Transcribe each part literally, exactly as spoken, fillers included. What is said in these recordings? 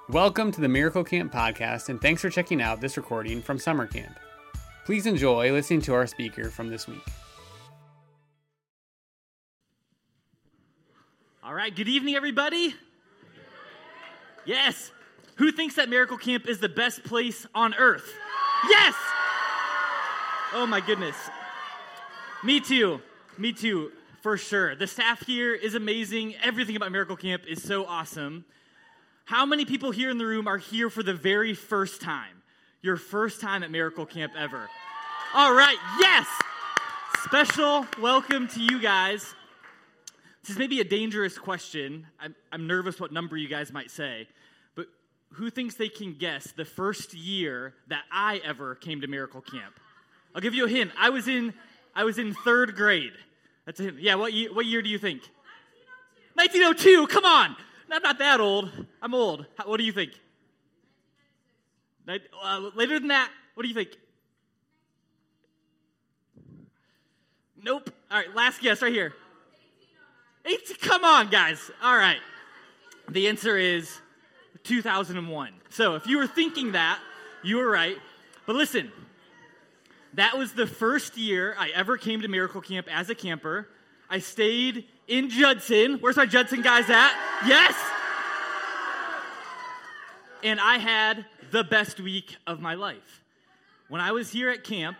Welcome to the Miracle Camp podcast, and thanks for checking out this recording from summer camp. Please enjoy listening to our speaker from this week. All right, good evening, everybody. Yes. Who thinks that Miracle Camp is the best place on earth? Yes! Oh my goodness. Me too. Me too, for sure. The staff here is amazing. Everything about Miracle Camp is so awesome. How many people here in the room are here for the very first time? Your first time at Miracle Camp ever. All right, yes! Special welcome to you guys. This is maybe a dangerous question. I'm, I'm nervous what number you guys might say. But who thinks they can guess the first year that I ever came to Miracle Camp? I'll give you a hint. I was in I was in third grade. That's a hint. Yeah, what year, what year do you think? nineteen oh two. nineteen oh two, come on. I'm not that old. I'm old. How, what do you think? Uh, later than that, what do you think? Nope. All right, last guess right here. eighteen, come on, guys. All right. The answer is two thousand one. So if you were thinking that, you were right. But listen, that was the first year I ever came to Miracle Camp as a camper. I stayed in Judson. Where's my Judson guys at? Yes! And I had the best week of my life. When I was here at camp,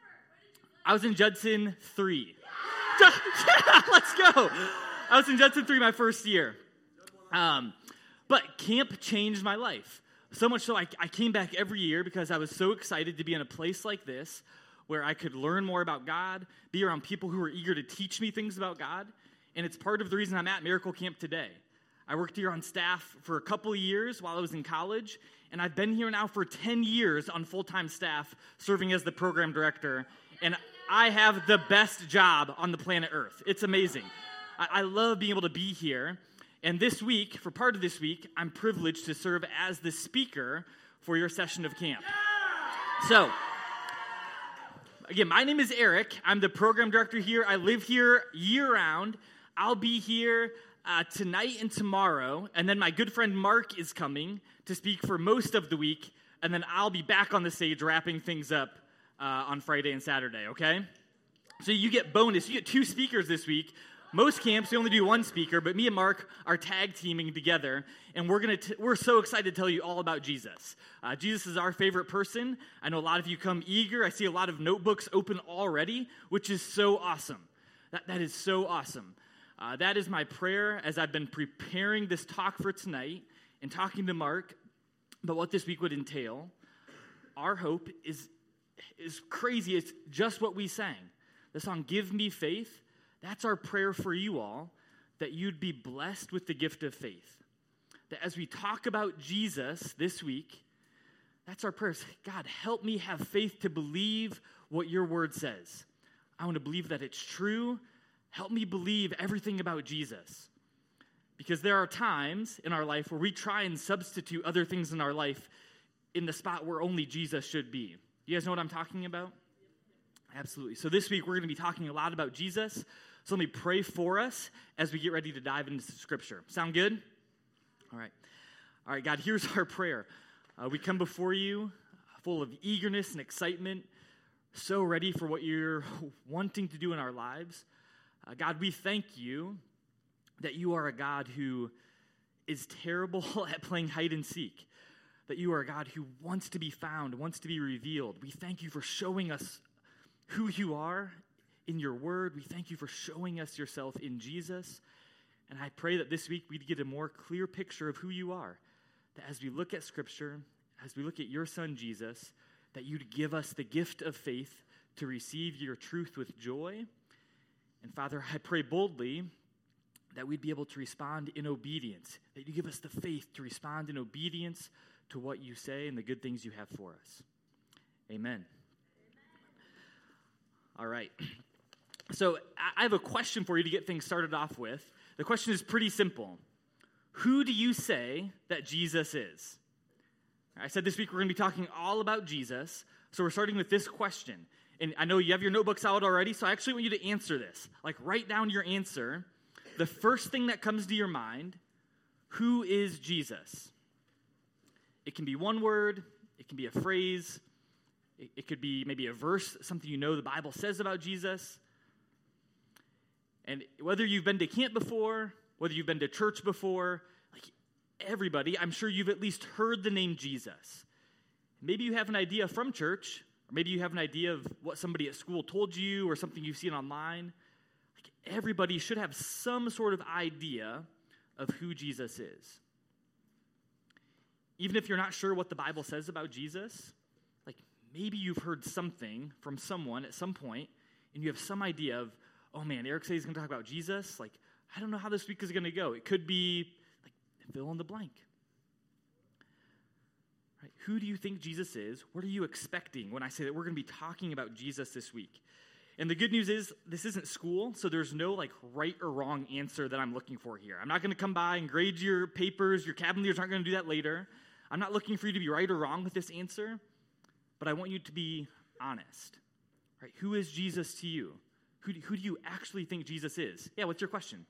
I was in Judson three. Yeah, let's go. I was in Judson three my first year. Um, but camp changed my life. So much so I, I came back every year because I was so excited to be in a place like this where I could learn more about God, be around people who were eager to teach me things about God. And it's part of the reason I'm at Miracle Camp today. I worked here on staff for a couple of years while I was in college, and I've been here now for ten years on full-time staff, serving as the program director, and I have the best job on the planet Earth. It's amazing. I, I love being able to be here, and this week, for part of this week, I'm privileged to serve as the speaker for your session of camp. So, again, my name is Eric. I'm the program director here. I live here year-round. I'll be here uh, tonight and tomorrow, and then my good friend Mark is coming to speak for most of the week, and then I'll be back on the stage wrapping things up uh, on Friday and Saturday, okay? So you get bonus. You get two speakers this week. Most camps, we only do one speaker, but me and Mark are tag teaming together, and we're gonna t- we're so excited to tell you all about Jesus. Uh, Jesus is our favorite person. I know a lot of you come eager. I see a lot of notebooks open already, which is so awesome. That That is so awesome. Uh, that is my prayer as I've been preparing this talk for tonight and talking to Mark about what this week would entail. Our hope is, is crazy. It's just what we sang. The song, Give Me Faith. That's our prayer for you all, that you'd be blessed with the gift of faith. That as we talk about Jesus this week, that's our prayer. God, help me have faith to believe what your word says. I want to believe that it's true. Help me believe everything about Jesus. Because there are times in our life where we try and substitute other things in our life in the spot where only Jesus should be. You guys know what I'm talking about? Absolutely. So this week we're going to be talking a lot about Jesus. So let me pray for us as we get ready to dive into Scripture. Sound good? All right. All right, God, here's our prayer. Uh, we come before you full of eagerness and excitement, so ready for what you're wanting to do in our lives. Uh, God, we thank you that you are a God who is terrible at playing hide and seek, that you are a God who wants to be found, wants to be revealed. We thank you for showing us who you are in your word. We thank you for showing us yourself in Jesus. And I pray that this week we'd get a more clear picture of who you are, that as we look at Scripture, as we look at your Son, Jesus, that you'd give us the gift of faith to receive your truth with joy. And Father, I pray boldly that we'd be able to respond in obedience, that you give us the faith to respond in obedience to what you say and the good things you have for us. Amen. All right. So I have a question for you to get things started off with. The question is pretty simple. Who do you say that Jesus is? I said this week we're going to be talking all about Jesus, so we're starting with this question. And I know you have your notebooks out already, so I actually want you to answer this. Like, write down your answer. The first thing that comes to your mind, who is Jesus? it can be one word, it can be a phrase, it, it could be maybe a verse, something you know the Bible says about Jesus. And whether you've been to camp before, whether you've been to church before, like everybody, I'm sure you've at least heard the name Jesus. Maybe you have an idea from church, or maybe you have an idea of what somebody at school told you or something you've seen online. Like everybody should have some sort of idea of who Jesus is. Even if you're not sure what the Bible says about Jesus, like maybe you've heard something from someone at some point, and you have some idea of, oh man, Eric says he's going to talk about Jesus. Like, I don't know how this week is going to go. It could be, like, fill in the blank. Right? Who do you think Jesus is? What are you expecting when I say that we're going to be talking about Jesus this week? And the good news is, this isn't school, so there's no, like, right or wrong answer that I'm looking for here. I'm not going to come by and grade your papers. Your cabin leaders aren't going to do that later. I'm not looking for you to be right or wrong with this answer, but I want you to be honest. Right? Who is Jesus to you? Who do, who do you actually think Jesus is? Yeah, what's your question?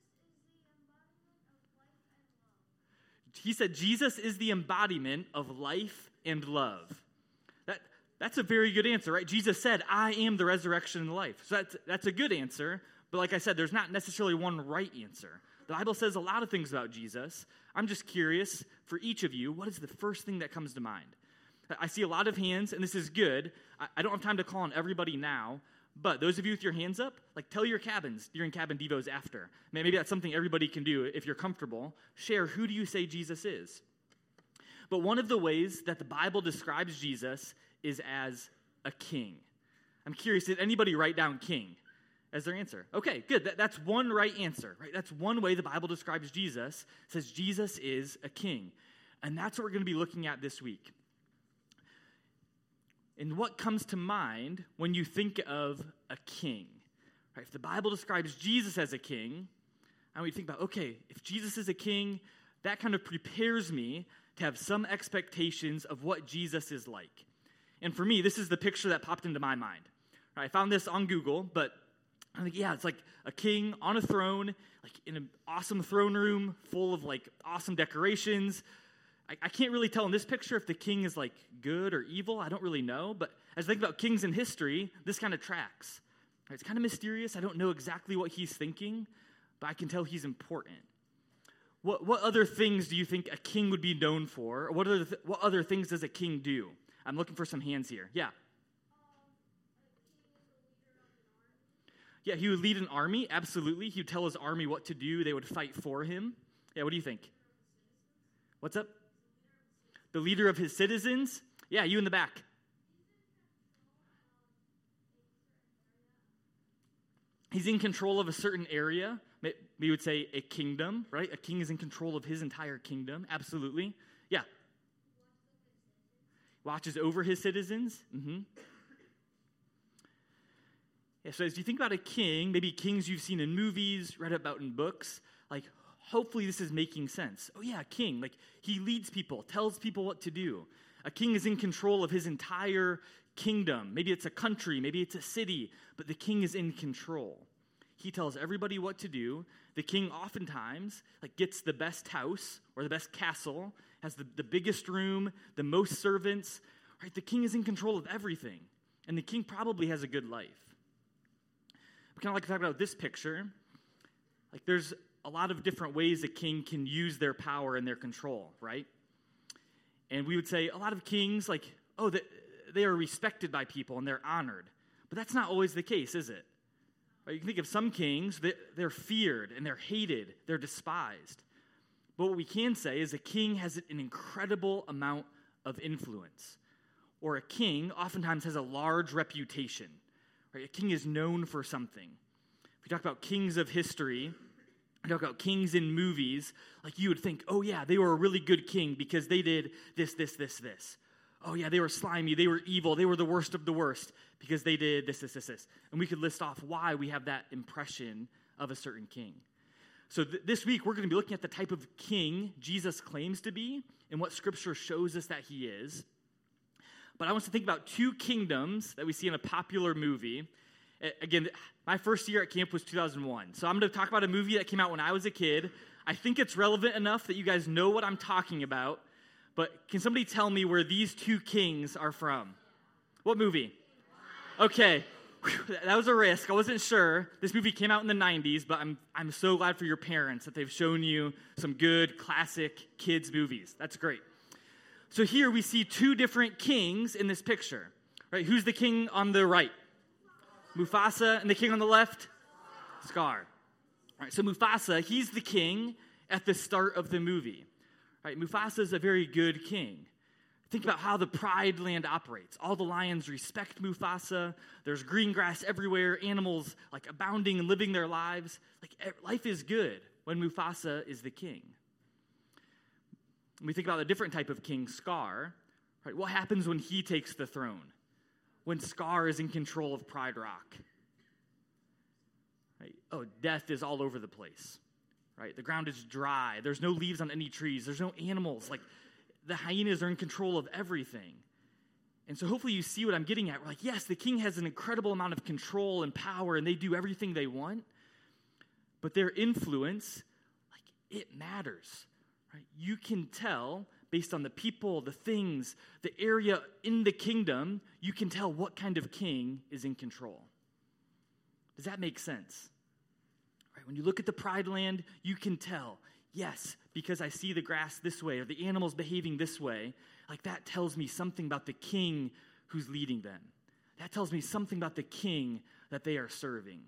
He said Jesus is the embodiment of life and love. That, that's a very good answer, right? Jesus said, I am the resurrection and the life. So that's, that's a good answer, but like I said, there's not necessarily one right answer. The Bible says a lot of things about Jesus. I'm just curious, for each of you, what is the first thing that comes to mind? I see a lot of hands, and this is good. I, I don't have time to call on everybody now, but those of you with your hands up, like tell your cabins during cabin devos after. Maybe that's something everybody can do if you're comfortable. Share, who do you say Jesus is? But one of the ways that the Bible describes Jesus is as a king. I'm curious, did anybody write down king as their answer? Okay, good. That, that's one right answer, right? That's one way the Bible describes Jesus. It says Jesus is a king. And that's what we're going to be looking at this week. And what comes to mind when you think of a king? Right, if the Bible describes Jesus as a king, and we think about, okay, if Jesus is a king, that kind of prepares me to have some expectations of what Jesus is like. And for me, this is the picture that popped into my mind. Right, I found this on Google, but I think, yeah, it's like a king on a throne, like in an awesome throne room full of like awesome decorations. I can't really tell in this picture if the king is like good or evil. I don't really know. But as I think about kings in history, this kind of tracks. It's kind of mysterious. I don't know exactly what he's thinking, but I can tell he's important. What what other things do you think a king would be known for? Or what other th- what other things does a king do? I'm looking for some hands here. Yeah. Yeah, he would lead an army. Absolutely. He would tell his army what to do. They would fight for him. Yeah, what do you think? What's up? The leader of his citizens? Yeah, you in the back. He's in control of a certain area. We would say a kingdom, right? A king is in control of his entire kingdom. Absolutely. Yeah. Watches over his citizens. Mm-hmm. Yeah, so as you think about a king, maybe kings you've seen in movies, read about in books, like hopefully this is making sense. Oh yeah, a king, like he leads people, tells people what to do. A king is in control of his entire kingdom. Maybe it's a country, maybe it's a city, but the king is in control. He tells everybody what to do. The king oftentimes like gets the best house or the best castle, has the, the biggest room, the most servants. Right? The king is in control of everything. And the king probably has a good life. We kind of like to talk about this picture. Like there's a lot of different ways a king can use their power and their control, right? And we would say a lot of kings, like, oh, they, they are respected by people and they're honored. But that's not always the case, is it? Right? You can think of some kings, that they're feared and they're hated, they're despised. But what we can say is a king has an incredible amount of influence. Or a king oftentimes has a large reputation. Right? A king is known for something. If we talk about kings of history, talk about kings in movies, like you would think, oh yeah, they were a really good king because they did this, this, this, this. Oh yeah, they were slimy, they were evil, they were the worst of the worst because they did this, this, this, this. And we could list off why we have that impression of a certain king. So th- this week, we're going to be looking at the type of king Jesus claims to be and what Scripture shows us that he is. But I want us to think about two kingdoms that we see in a popular movie. Again, my first year at camp was two thousand one. So I'm going to talk about a movie that came out when I was a kid. I think it's relevant enough that you guys know what I'm talking about. But can somebody tell me where these two kings are from? What movie? Okay. Whew, that was a risk. I wasn't sure. This movie came out in the nineties, but I'm I'm so glad for your parents that they've shown you some good classic kids movies. That's great. So here we see two different kings in this picture. Right? Who's the king on the right? Mufasa, and the king on the left? Scar. All right, so Mufasa, he's the king at the start of the movie. All right, Mufasa is a very good king. Think about how the Pride Land operates. All the lions respect Mufasa. There's green grass everywhere, animals like abounding and living their lives. Like life is good when Mufasa is the king. When we think about a different type of king, Scar, right? What happens when he takes the throne? When Scar is in control of Pride Rock? Right? Oh, death is all over the place. Right? The ground is dry. There's no leaves on any trees. There's no animals. Like the hyenas are in control of everything. And so hopefully you see what I'm getting at. We're like, yes, the king has an incredible amount of control and power, and they do everything they want. But their influence, like, it matters. Right? You can tell based on the people, the things, the area in the kingdom, you can tell what kind of king is in control. Does that make sense? Right? When you look at the Pride Land, you can tell, yes, because I see the grass this way or the animals behaving this way, like that tells me something about the king who's leading them. That tells me something about the king that they are serving.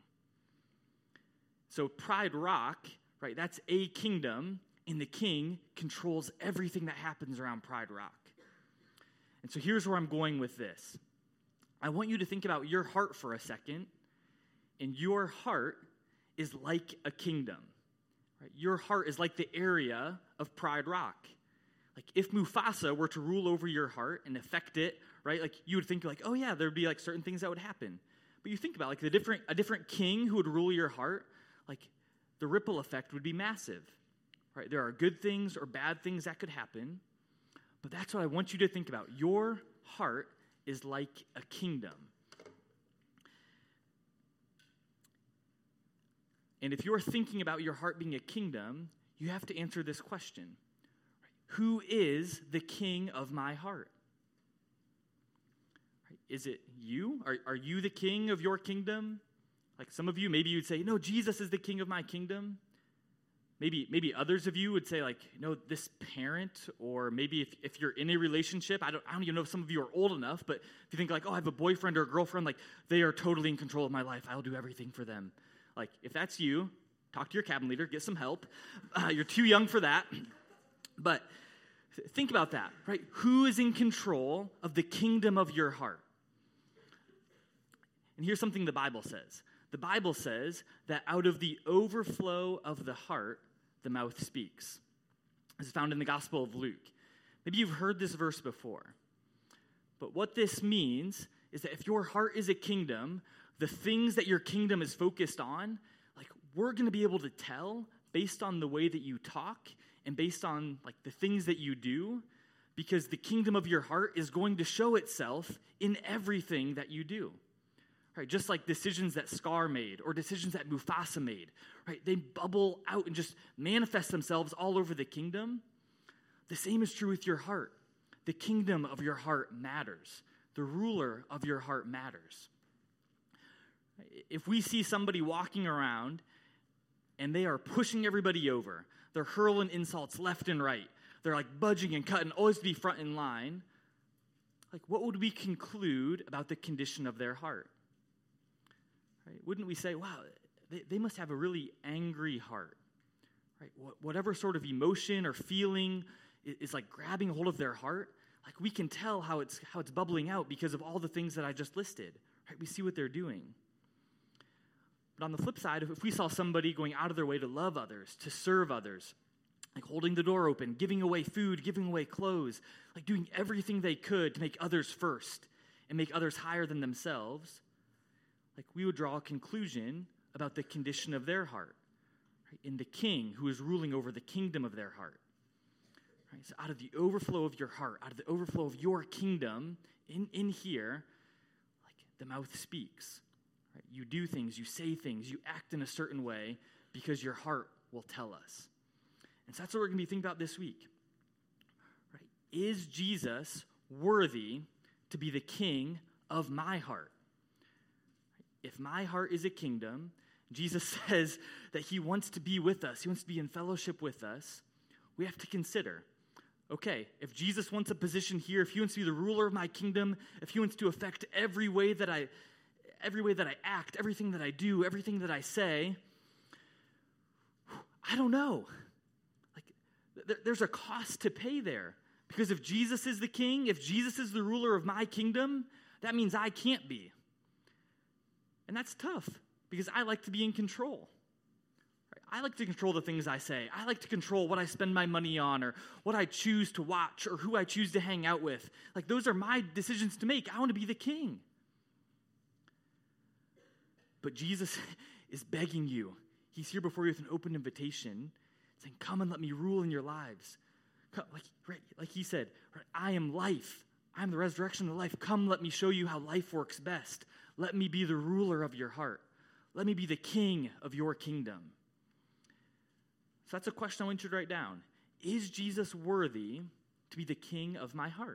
So Pride Rock, right, that's a kingdom, and the king controls everything that happens around Pride Rock. And so here's where I'm going with this. I want you to think about your heart for a second, and your heart is like a kingdom. Right? Your heart is like the area of Pride Rock. Like if Mufasa were to rule over your heart and affect it, right? Like you would think like, oh yeah, there'd be like certain things that would happen. But you think about like the different a different king who would rule your heart, like the ripple effect would be massive. Right? There are good things or bad things that could happen. But that's what I want you to think about. Your heart is like a kingdom. And if you're thinking about your heart being a kingdom, you have to answer this question. Who is the king of my heart? Is it you? Are, are you the king of your kingdom? Like some of you, maybe you'd say, no, Jesus is the king of my kingdom. Maybe maybe others of you would say, like, you know, this parent, or maybe if, if you're in a relationship, I don't I don't even know if some of you are old enough, but if you think like, oh, I have a boyfriend or a girlfriend, like, they are totally in control of my life. I'll do everything for them. Like, if that's you, talk to your cabin leader, get some help. Uh, you're too young for that. But think about that, right? Who is in control of the kingdom of your heart? And here's something the Bible says. The Bible says that out of the overflow of the heart, the mouth speaks. This is found in the Gospel of Luke. Maybe you've heard this verse before. But what this means is that if your heart is a kingdom, the things that your kingdom is focused on, like we're going to be able to tell based on the way that you talk and based on like the things that you do, because the kingdom of your heart is going to show itself in everything that you do. Right, just like decisions that Scar made or decisions that Mufasa made, right? They bubble out and just manifest themselves all over the kingdom. The same is true with your heart. The kingdom of your heart matters. The ruler of your heart matters. If we see somebody walking around and they are pushing everybody over, they're hurling insults left and right, they're like budging and cutting, always to be front in line, like what would we conclude about the condition of their heart? Right? Wouldn't we say, wow, they, they must have a really angry heart, right? Wh- whatever sort of emotion or feeling is, is like grabbing hold of their heart, like we can tell how it's how it's bubbling out because of all the things that I just listed, right? We see what they're doing. But on the flip side, if we saw somebody going out of their way to love others, to serve others, like holding the door open, giving away food, giving away clothes, like doing everything they could to make others first and make others higher than themselves, like we would draw a conclusion about the condition of their heart, right? In the king who is ruling over the kingdom of their heart. Right? So out of the overflow of your heart, out of the overflow of your kingdom, in, in here, like the mouth speaks. Right? You do things, you say things, you act in a certain way because your heart will tell us. And so that's what we're going to be thinking about this week. Right? is Jesus worthy to be the king of my heart? If my heart is a kingdom, Jesus says that he wants to be with us. He wants to be in fellowship with us. We have to consider, okay, if Jesus wants a position here, if he wants to be the ruler of my kingdom, if he wants to affect every way that I, every way that I act, everything that I do, everything that I say, I don't know. Like, th- there's a cost to pay there. Because if Jesus is the king, if Jesus is the ruler of my kingdom, that means I can't be. And that's tough, because I like to be in control. I like to control the things I say. I like to control what I spend my money on, or what I choose to watch, or who I choose to hang out with. Like, those are my decisions to make. I want to be the king. But Jesus is begging you. He's here before you with an open invitation, saying, come and let me rule in your lives. Come, like, right, like he said, right, I am life. I am the resurrection of life. Come, let me show you how life works best. Let me be the ruler of your heart. Let me be the king of your kingdom. So that's a question I want you to write down. Is Jesus worthy to be the king of my heart?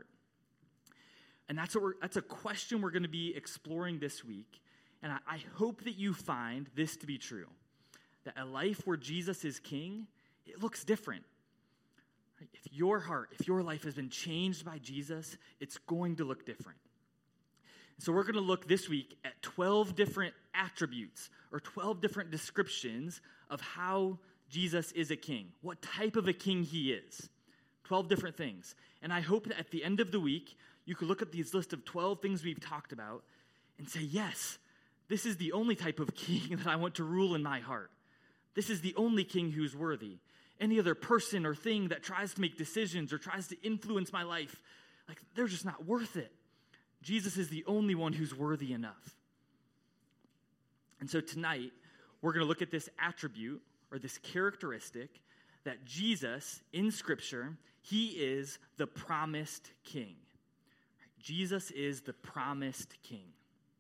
And that's what we're, that's a question we're going to be exploring this week. And I, I hope that you find this to be true. That a life where Jesus is king, it looks different. Right? If your heart, if your life has been changed by Jesus, it's going to look different. So we're going to look this week at twelve different attributes or twelve different descriptions of how Jesus is a king, what type of a king he is. twelve different things. And I hope that at the end of the week, you could look at these list of twelve things we've talked about and say, yes, this is the only type of king that I want to rule in my heart. This is the only king who's worthy. Any other person or thing that tries to make decisions or tries to influence my life, like, they're just not worth it. Jesus is the only one who's worthy enough. And so tonight, we're going to look at this attribute or this characteristic that Jesus, in Scripture, he is the promised king. Jesus is the promised king.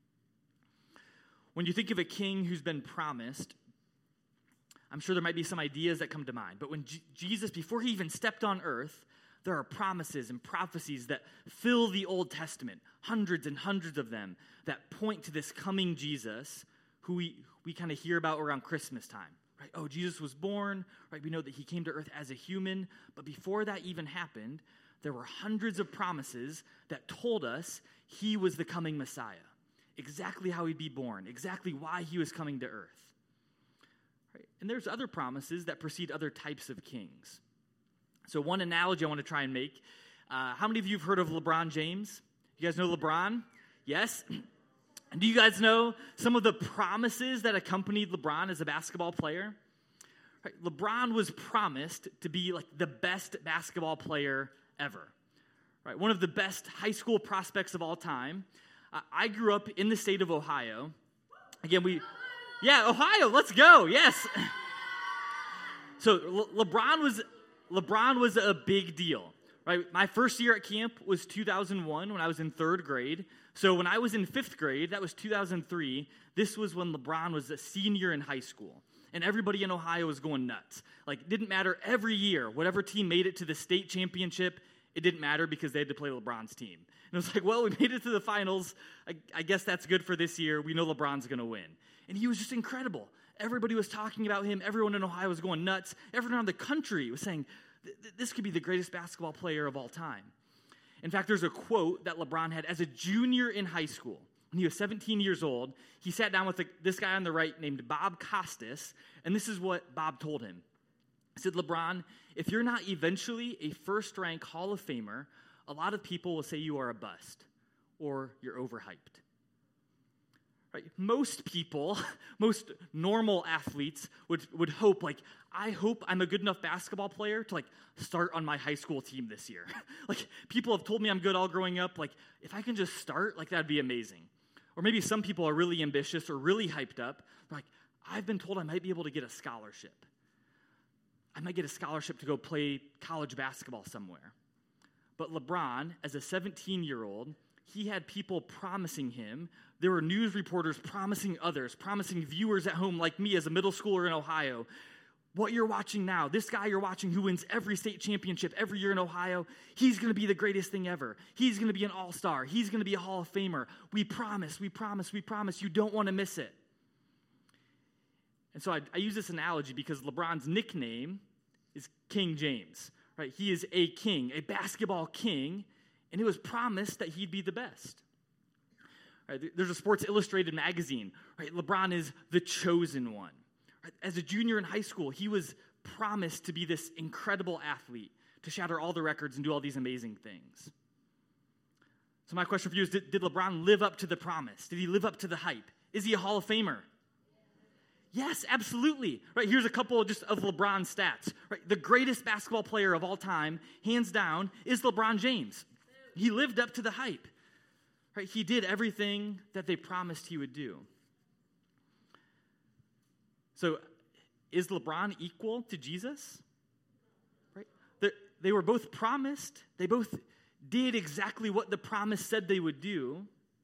When you think of a king who's been promised, I'm sure there might be some ideas that come to mind. But when G- Jesus, before he even stepped on earth, there are promises and prophecies that fill the Old Testament, hundreds and hundreds of them, that point to this coming Jesus who we, we kind of hear about around Christmas time. Right? Oh, Jesus was born. Right? We know that he came to earth as a human. But before that even happened, there were hundreds of promises that told us he was the coming Messiah, exactly how he'd be born, exactly why he was coming to earth. Right? And there's other promises that precede other types of kings. So one analogy I want to try and make, uh, how many of you have heard of LeBron James? You guys know LeBron? Yes? And do you guys know some of the promises that accompanied LeBron as a basketball player? Right? LeBron was promised to be like the best basketball player ever. Right? One of the best high school prospects of all time. Uh, I grew up in the state of Ohio. Again, we, yeah, Ohio, let's go, yes. So Le- LeBron was... LeBron was a big deal, right? My first year at camp was two thousand one when I was in third grade. So when I was in fifth grade, that was two thousand three, this was when LeBron was a senior in high school. And everybody in Ohio was going nuts. Like, it didn't matter every year. Whatever team made it to the state championship, it didn't matter because they had to play LeBron's team. And it was like, well, we made it to the finals. I, I guess that's good for this year. We know LeBron's going to win. And he was just incredible. Everybody was talking about him. Everyone in Ohio was going nuts. Everyone around the country was saying, this could be the greatest basketball player of all time. In fact, there's a quote that LeBron had as a junior in high school. When he was seventeen years old, he sat down with the, this guy on the right named Bob Costas, and this is what Bob told him. He said, LeBron, if you're not eventually a first-rank Hall of Famer, a lot of people will say you are a bust or you're overhyped. Right? Most people, most normal athletes would, would hope, like, I hope I'm a good enough basketball player to, like, start on my high school team this year. Like, people have told me I'm good all growing up. Like, if I can just start, like, that'd be amazing. Or maybe some people are really ambitious or really hyped up. They're like, I've been told I might be able to get a scholarship. I might get a scholarship to go play college basketball somewhere. But LeBron, as a seventeen-year-old, he had people promising him. There were news reporters promising others, promising viewers at home like me as a middle schooler in Ohio, what you're watching now, this guy you're watching who wins every state championship every year in Ohio, he's going to be the greatest thing ever. He's going to be an all-star. He's going to be a Hall of Famer. We promise, we promise, we promise. You don't want to miss it. And so I, I use this analogy because LeBron's nickname is King James, right? He is a king, a basketball king, and it was promised that he'd be the best. Right? There's a Sports Illustrated magazine, right? LeBron is the chosen one. As a junior in high school, he was promised to be this incredible athlete, to shatter all the records and do all these amazing things. So my question for you is, did, did LeBron live up to the promise? Did he live up to the hype? Is he a Hall of Famer? Yes, absolutely. Right, here's a couple just of LeBron's stats. Right, the greatest basketball player of all time, hands down, is LeBron James. He lived up to the hype. Right, he did everything that they promised he would do. So, is LeBron equal to Jesus? Right? They're, they were both promised. They both did exactly what the promise said they would do.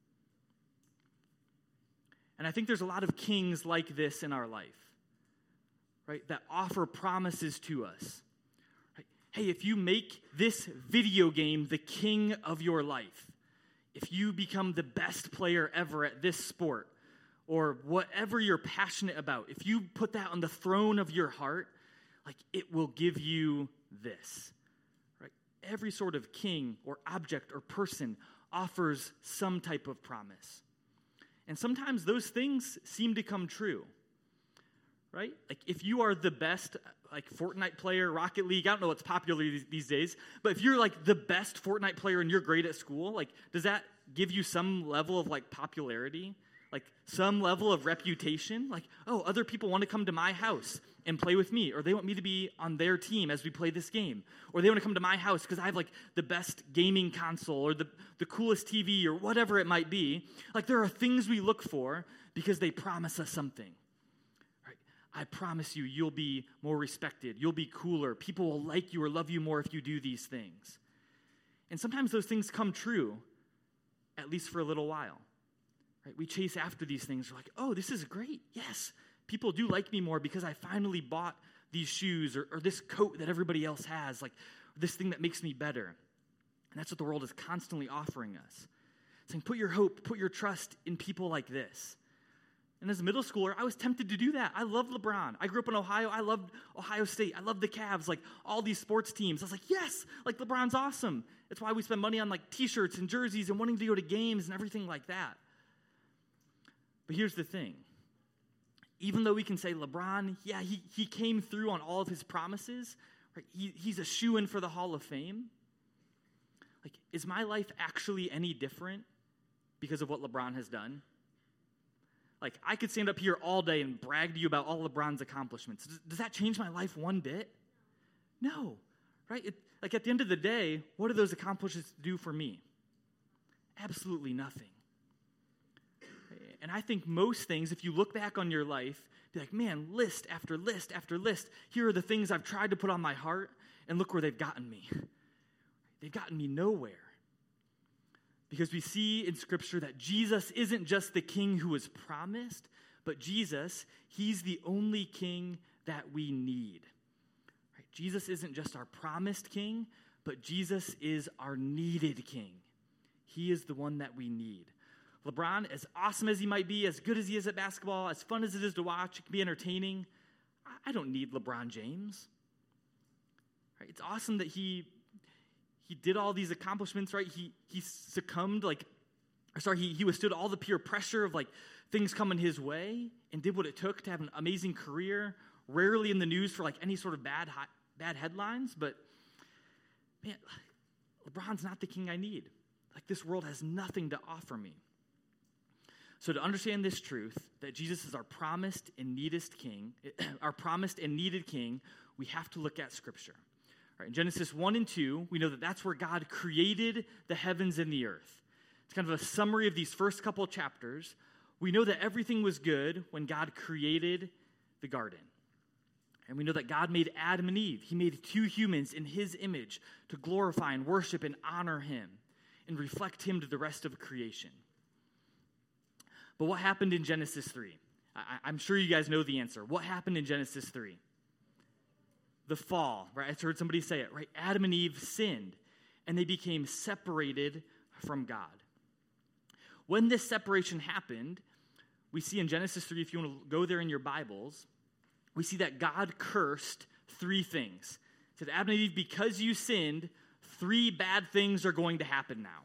And I think there's a lot of kings like this in our life, right? That offer promises to us. Right? Hey, if you make this video game the king of your life, if you become the best player ever at this sport, or whatever you're passionate about, if you put that on the throne of your heart, like it will give you this, right? Every sort of king or object or person offers some type of promise. And sometimes those things seem to come true, right? Like if you are the best, like Fortnite player, Rocket League, I don't know what's popular these, these days, but if you're like the best Fortnite player and you're great at school, like does that give you some level of like popularity? Like some level of reputation, like, oh, other people want to come to my house and play with me, or they want me to be on their team as we play this game, or they want to come to my house because I have like the best gaming console or the, the coolest T V or whatever it might be. Like there are things we look for because they promise us something. Right? I promise you, you'll be more respected. You'll be cooler. People will like you or love you more if you do these things. And sometimes those things come true, at least for a little while. Right? We chase after these things. We're like, oh, this is great. Yes, people do like me more because I finally bought these shoes or, or this coat that everybody else has, like this thing that makes me better. And that's what the world is constantly offering us. Saying, put your hope, put your trust in people like this. And as a middle schooler, I was tempted to do that. I loved LeBron. I grew up in Ohio. I loved Ohio State. I loved the Cavs, like all these sports teams. I was like, yes, like LeBron's awesome. It's why we spend money on like T-shirts and jerseys and wanting to go to games and everything like that. But here's the thing. Even though we can say LeBron, yeah, he, he came through on all of his promises, right? He, he's a shoo-in for the Hall of Fame. Like, is my life actually any different because of what LeBron has done? Like, I could stand up here all day and brag to you about all LeBron's accomplishments. Does, does that change my life one bit? No, right? It, like, at the end of the day, what do those accomplishments do for me? Absolutely nothing. And I think most things, if you look back on your life, be like, man, list after list after list. Here are the things I've tried to put on my heart, and look where they've gotten me. They've gotten me nowhere. Because we see in Scripture that Jesus isn't just the king who was promised, but Jesus, he's the only king that we need. Right? Jesus isn't just our promised king, but Jesus is our needed king. He is the one that we need. LeBron, as awesome as he might be, as good as he is at basketball, as fun as it is to watch, it can be entertaining. I don't need LeBron James. Right? It's awesome that he he did all these accomplishments, right? He he succumbed, like, or sorry, he, he withstood all the peer pressure of like things coming his way and did what it took to have an amazing career. Rarely in the news for like any sort of bad bad headlines, but man, LeBron's not the king I need. Like this world has nothing to offer me. So to understand this truth, that Jesus is our promised and needest king, our promised and needed king, we have to look at Scripture. All right, in Genesis one and two, we know that that's where God created the heavens and the earth. It's kind of a summary of these first couple chapters. We know that everything was good when God created the garden. And we know that God made Adam and Eve. He made two humans in his image to glorify and worship and honor him and reflect him to the rest of creation. But what happened in Genesis three? I, I'm sure you guys know the answer. What happened in Genesis three? the fall, right? I heard somebody say it, right? Adam and Eve sinned, and they became separated from God. When this separation happened, we see in Genesis three, if you want to go there in your Bibles, we see that God cursed three things. He said, Adam and Eve, because you sinned, three bad things are going to happen now.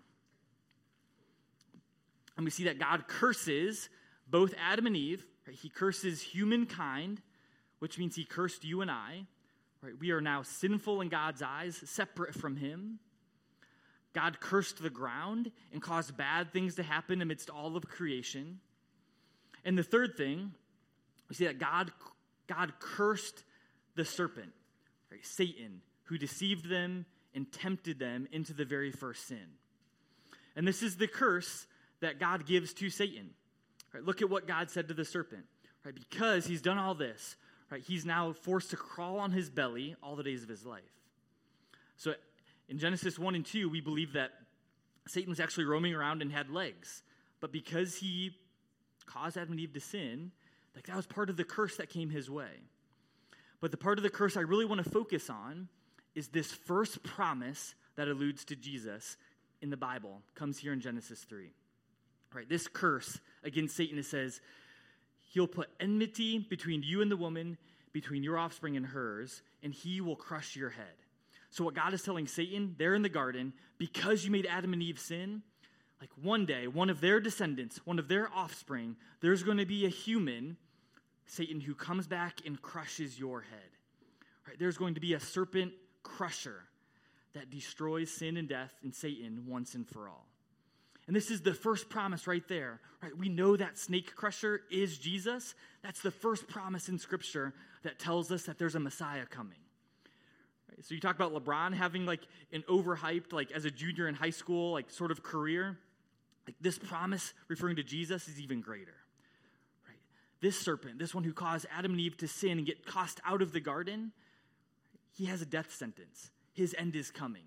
And we see that God curses both Adam and Eve. Right? He curses humankind, which means he cursed you and I. Right? We are now sinful in God's eyes, separate from him. God cursed the ground and caused bad things to happen amidst all of creation. And the third thing, we see that God, God cursed the serpent, right? Satan, who deceived them and tempted them into the very first sin. And this is the curse that God gives to Satan. Right? Look at what God said to the serpent. Right? Because he's done all this, right? He's now forced to crawl on his belly all the days of his life. So in Genesis one and two, we believe that Satan was actually roaming around and had legs. But because he caused Adam and Eve to sin, like that was part of the curse that came his way. But the part of the curse I really want to focus on is this first promise that alludes to Jesus in the Bible, comes here in Genesis three. Right, this curse against Satan, it says, he'll put enmity between you and the woman, between your offspring and hers, and he will crush your head. So what God is telling Satan there in the garden, because you made Adam and Eve sin, like one day, one of their descendants, one of their offspring, there's going to be a human, Satan, who comes back and crushes your head. Right, there's going to be a serpent crusher that destroys sin and death and Satan once and for all. And this is the first promise right there. Right? We know that snake crusher is Jesus. That's the first promise in Scripture that tells us that there's a Messiah coming. Right? So you talk about LeBron having like an overhyped, like as a junior in high school, like sort of career. Like this promise referring to Jesus is even greater. Right? This serpent, this one who caused Adam and Eve to sin and get cast out of the garden, he has a death sentence. His end is coming.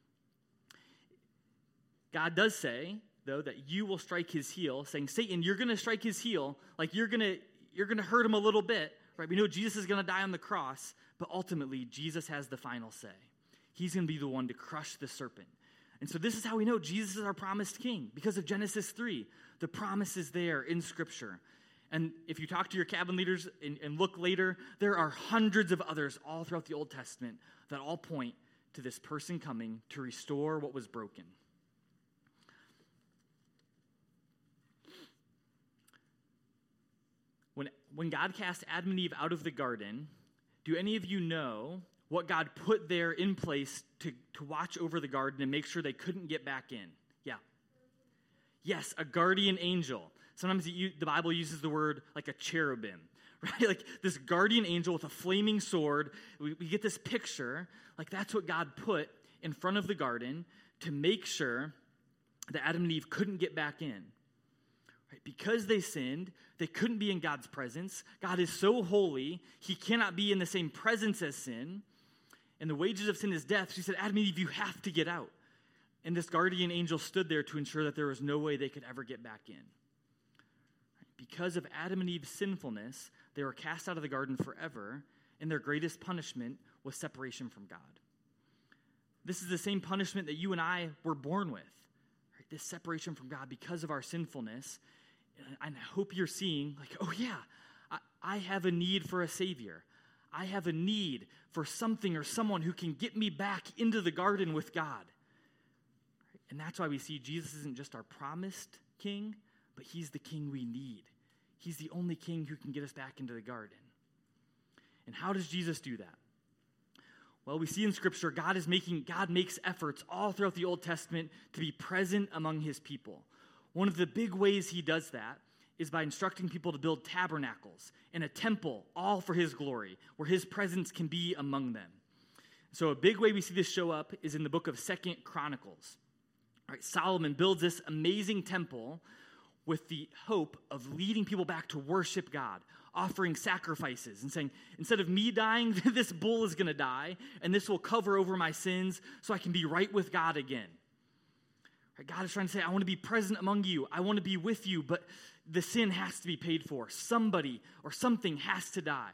God does say, though, that you will strike his heel, saying, Satan, you're going to strike his heel, like you're going to you're going to hurt him a little bit, right? We know Jesus is going to die on the cross, but ultimately, Jesus has the final say. He's going to be the one to crush the serpent. And so this is how we know Jesus is our promised king, because of Genesis three. The promise is there in Scripture. And if you talk to your cabin leaders and, and look later, there are hundreds of others all throughout the Old Testament that all point to this person coming to restore what was broken. When, when God cast Adam and Eve out of the garden, do any of you know what God put there in place to, to watch over the garden and make sure they couldn't get back in? Yeah. Yes, a guardian angel. Sometimes it, the Bible uses the word like a cherubim, right? Like this guardian angel with a flaming sword. We, we get this picture, like that's what God put in front of the garden to make sure that Adam and Eve couldn't get back in. Right? Because they sinned, they couldn't be in God's presence. God is so holy, he cannot be in the same presence as sin. And the wages of sin is death. So he said, Adam and Eve, you have to get out. And this guardian angel stood there to ensure that there was no way they could ever get back in. Because of Adam and Eve's sinfulness, they were cast out of the garden forever, and their greatest punishment was separation from God. This is the same punishment that you and I were born with, right? This separation from God because of our sinfulness. And I hope you're seeing, like, oh yeah, I, I have a need for a Savior. I have a need for something or someone who can get me back into the garden with God. And that's why we see Jesus isn't just our promised king, but he's the king we need. He's the only king who can get us back into the garden. And how does Jesus do that? Well, we see in Scripture, God is making, God makes efforts all throughout the Old Testament to be present among his people. One of the big ways he does that is by instructing people to build tabernacles and a temple, all for his glory, where his presence can be among them. So a big way we see this show up is in the book of Second Chronicles. All right, Solomon builds this amazing temple with the hope of leading people back to worship God, offering sacrifices and saying, instead of me dying, this bull is going to die, and this will cover over my sins so I can be right with God again. Right, God is trying to say, I want to be present among you. I want to be with you, but the sin has to be paid for. Somebody or something has to die.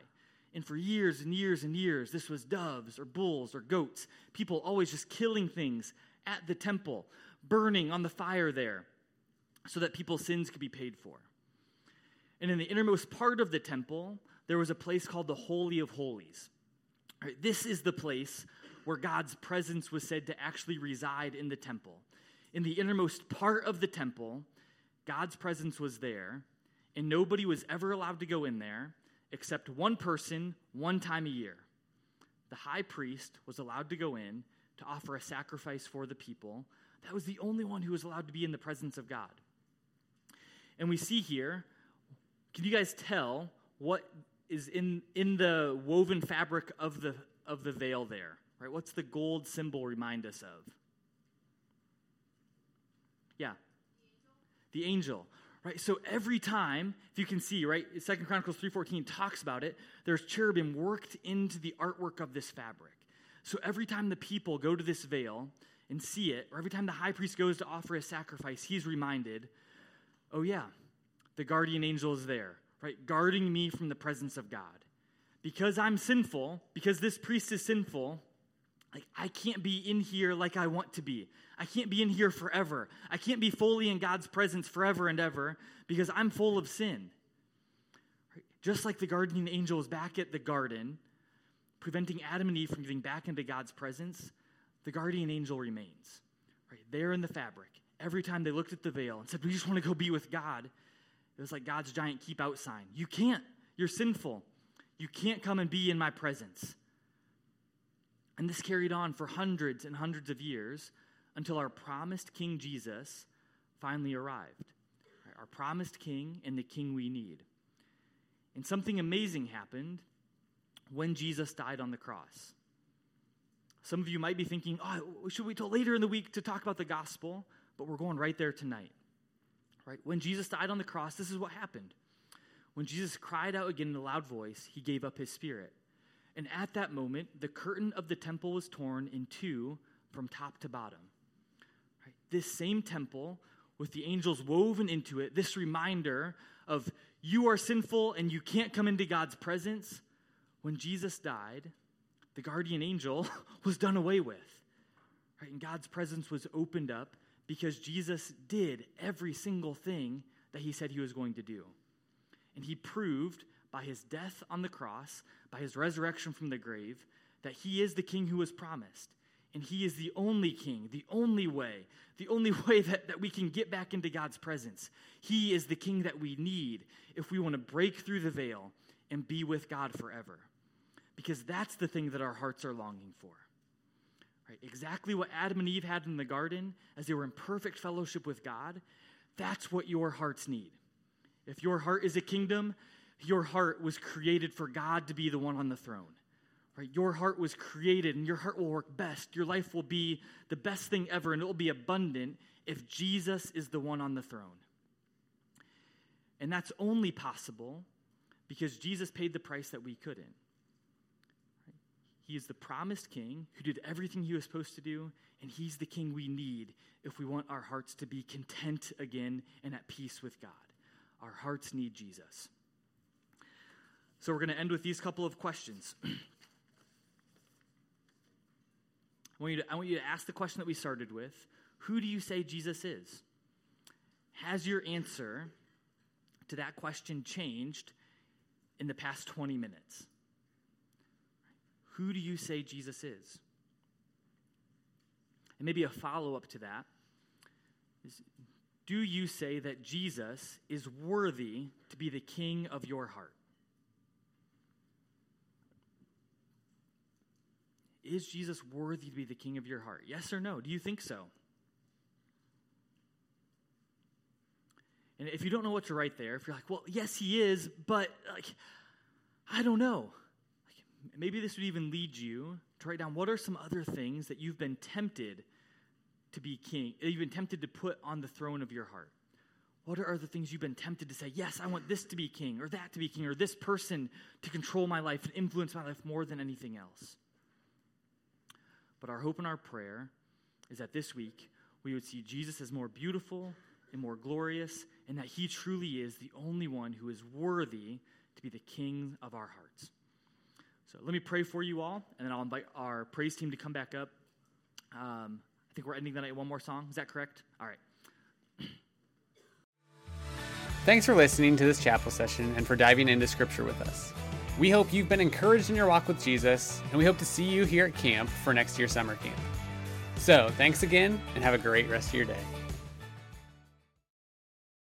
And for years and years and years, this was doves or bulls or goats. People always just killing things at the temple, burning on the fire there so that people's sins could be paid for. And in the innermost part of the temple, there was a place called the Holy of Holies. All right, this is the place where God's presence was said to actually reside in the temple. In the innermost part of the temple, God's presence was there, and nobody was ever allowed to go in there except one person one time a year. The high priest was allowed to go in to offer a sacrifice for the people. That was the only one who was allowed to be in the presence of God. And we see here, can you guys tell what is in, in the woven fabric of the of the veil there? Right? What's the gold symbol remind us of? Yeah. The angel. Right? So every time, if you can see, right, Second Chronicles three fourteen talks about it, there's cherubim worked into the artwork of this fabric. So every time the people go to this veil and see it, or every time the high priest goes to offer a sacrifice, he's reminded, oh yeah, the guardian angel is there, right, guarding me from the presence of God. Because I'm sinful, because this priest is sinful, like I can't be in here like I want to be. I can't be in here forever. I can't be fully in God's presence forever and ever because I'm full of sin. Right? Just like the guardian angel was back at the garden, preventing Adam and Eve from getting back into God's presence, the guardian angel remains. Right? There in the fabric. Every time they looked at the veil and said, we just want to go be with God, it was like God's giant keep out sign. You can't. You're sinful. You can't come and be in my presence. And this carried on for hundreds and hundreds of years until our promised King Jesus finally arrived. Right? Our promised King and the King we need. And something amazing happened when Jesus died on the cross. Some of you might be thinking, oh, should we wait till later in the week to talk about the gospel? But we're going right there tonight. Right? When Jesus died on the cross, this is what happened. When Jesus cried out again in a loud voice, he gave up his spirit. And at that moment, the curtain of the temple was torn in two from top to bottom. Right? This same temple, with the angels woven into it, this reminder of you are sinful and you can't come into God's presence. When Jesus died, the guardian angel was done away with. Right? And God's presence was opened up because Jesus did every single thing that he said he was going to do. And he proved by his death on the cross, by his resurrection from the grave, that he is the king who was promised. And he is the only king, the only way, the only way that, that we can get back into God's presence. He is the king that we need if we want to break through the veil and be with God forever. Because that's the thing that our hearts are longing for. Right? Exactly what Adam and Eve had in the garden as they were in perfect fellowship with God, that's what your hearts need. If your heart is a kingdom, your heart was created for God to be the one on the throne. Right? Your heart was created, and your heart will work best. Your life will be the best thing ever, and it will be abundant if Jesus is the one on the throne. And that's only possible because Jesus paid the price that we couldn't. Right? He is the promised king who did everything he was supposed to do, and he's the king we need if we want our hearts to be content again and at peace with God. Our hearts need Jesus. So we're going to end with these couple of questions. I want, you to, I want you to ask the question that we started with. Who do you say Jesus is? Has your answer to that question changed in the past twenty minutes? Who do you say Jesus is? And maybe a follow-up to that is, do you say that Jesus is worthy to be the king of your heart? Is Jesus worthy to be the king of your heart? Yes or no? Do you think so? And if you don't know what to write there, if you're like, well, yes, he is, but like, I don't know. Like, maybe this would even lead you to write down what are some other things that you've been tempted to be king, you've been tempted to put on the throne of your heart. What are other things you've been tempted to say, yes, I want this to be king, or that to be king, or this person to control my life and influence my life more than anything else? But our hope and our prayer is that this week we would see Jesus as more beautiful and more glorious, and that he truly is the only one who is worthy to be the king of our hearts. So let me pray for you all, and then I'll invite our praise team to come back up. Um, I think we're ending the night with one more song. Is that correct? All right. Thanks for listening to this chapel session and for diving into Scripture with us. We hope you've been encouraged in your walk with Jesus, and we hope to see you here at camp for next year's summer camp. So, thanks again, and have a great rest of your day.